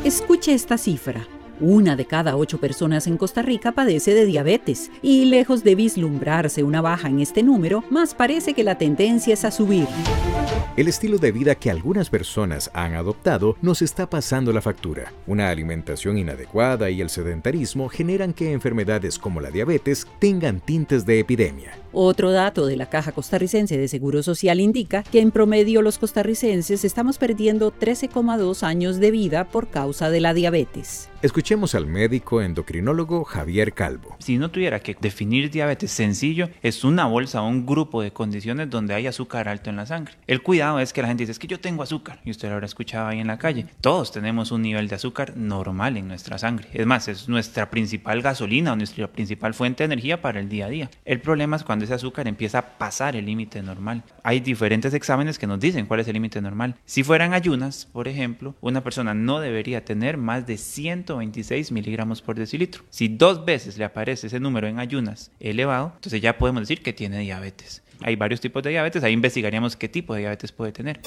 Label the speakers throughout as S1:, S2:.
S1: Escuche esta cifra. 1 de cada 8 personas en Costa Rica padece de diabetes, y lejos de vislumbrarse una baja en este número, más parece que la tendencia es a subir.
S2: El estilo de vida que algunas personas han adoptado nos está pasando la factura. Una alimentación inadecuada y el sedentarismo generan que enfermedades como la diabetes tengan tintes de epidemia.
S1: Otro dato de la Caja Costarricense de Seguro Social indica que en promedio los costarricenses estamos perdiendo 13,2 años de vida por causa de la diabetes.
S2: Escuchemos al médico endocrinólogo Javier Calvo.
S3: Si no tuviera que definir diabetes sencillo, es una bolsa o un grupo de condiciones donde hay azúcar alto en la sangre. El cuidado es que la gente dice, es que yo tengo azúcar, y usted lo habrá escuchado ahí en la calle. Todos tenemos un nivel de azúcar normal en nuestra sangre. Es más, es nuestra principal gasolina o nuestra principal fuente de energía para el día a día. El problema es cuando ese azúcar empieza a pasar el límite normal. Hay diferentes exámenes que nos dicen cuál es el límite normal. Si fueran ayunas, por ejemplo, una persona no debería tener más de 126 miligramos por decilitro. Si 2 veces le aparece ese número en ayunas elevado, entonces ya podemos decir que tiene diabetes. Hay varios tipos de diabetes, ahí investigaríamos qué tipo de diabetes puede tener.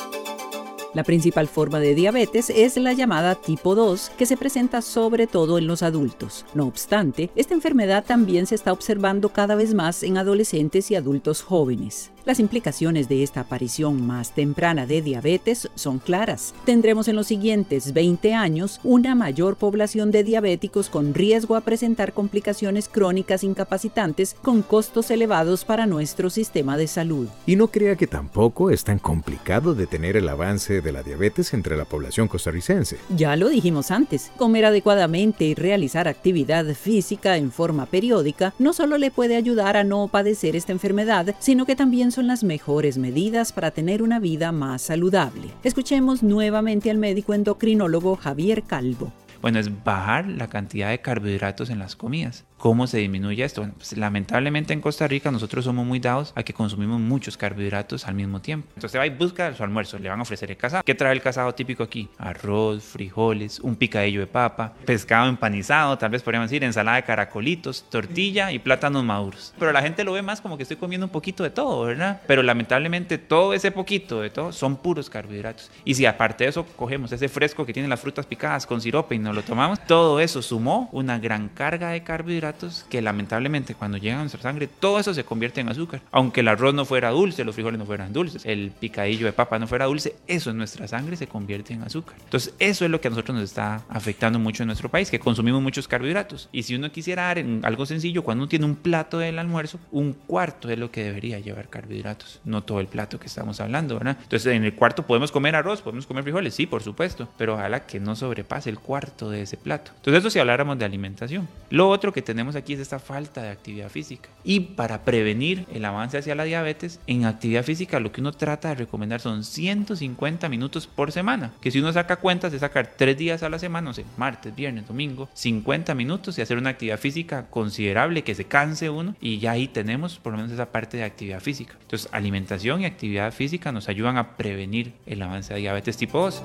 S1: La principal forma de diabetes es la llamada tipo 2, que se presenta sobre todo en los adultos. No obstante, esta enfermedad también se está observando cada vez más en adolescentes y adultos jóvenes. Las implicaciones de esta aparición más temprana de diabetes son claras. Tendremos en los siguientes 20 años una mayor población de diabéticos con riesgo a presentar complicaciones crónicas incapacitantes con costos elevados para nuestro sistema de salud.
S2: Y no crea que tampoco es tan complicado detener el avance de la diabetes entre la población costarricense.
S1: Ya lo dijimos antes, comer adecuadamente y realizar actividad física en forma periódica no solo le puede ayudar a no padecer esta enfermedad, sino que también son las mejores medidas para tener una vida más saludable. Escuchemos nuevamente al médico endocrinólogo Javier Calvo.
S3: Bueno, es bajar la cantidad de carbohidratos en las comidas. ¿Cómo se disminuye esto? Bueno, pues lamentablemente en Costa Rica nosotros somos muy dados a que consumimos muchos carbohidratos al mismo tiempo. Entonces va y busca su almuerzo, le van a ofrecer el casado. ¿Qué trae el casado típico aquí? Arroz, frijoles, un picadillo de papa, pescado empanizado, tal vez podríamos decir ensalada de caracolitos, tortilla y plátanos maduros. Pero la gente lo ve más como que estoy comiendo un poquito de todo, ¿verdad? Pero lamentablemente todo ese poquito de todo son puros carbohidratos. Y si aparte de eso cogemos ese fresco que tiene las frutas picadas con sirope y nos lo tomamos, todo eso sumó una gran carga de carbohidratos que lamentablemente cuando llegan a nuestra sangre todo eso se convierte en azúcar. Aunque el arroz no fuera dulce, los frijoles no fueran dulces, el picadillo de papa no fuera dulce, eso en nuestra sangre se convierte en azúcar. Entonces eso es lo que a nosotros nos está afectando mucho en nuestro país, que consumimos muchos carbohidratos. Y si uno quisiera dar en algo sencillo, cuando uno tiene un plato del almuerzo, 1/4 es lo que debería llevar carbohidratos, no todo el plato que estamos hablando, ¿verdad? Entonces en el cuarto podemos comer arroz, podemos comer frijoles, sí, por supuesto, pero ojalá que no sobrepase el 1/4 de ese plato. Entonces eso si habláramos de alimentación. Lo otro que tenemos aquí es esta falta de actividad física. Y para prevenir el avance hacia la diabetes, en actividad física lo que uno trata de recomendar son 150 minutos por semana. Que si uno saca cuentas de sacar 3 días a la semana, no sé, martes, viernes, domingo, 50 minutos y hacer una actividad física considerable, que se canse uno, y ya ahí tenemos por lo menos esa parte de actividad física. Entonces, alimentación y actividad física nos ayudan a prevenir el avance de diabetes tipo 2.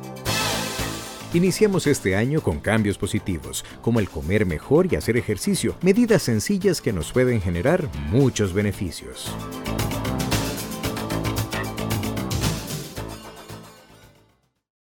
S2: Iniciamos este año con cambios positivos, como el comer mejor y hacer ejercicio, medidas sencillas que nos pueden generar muchos beneficios.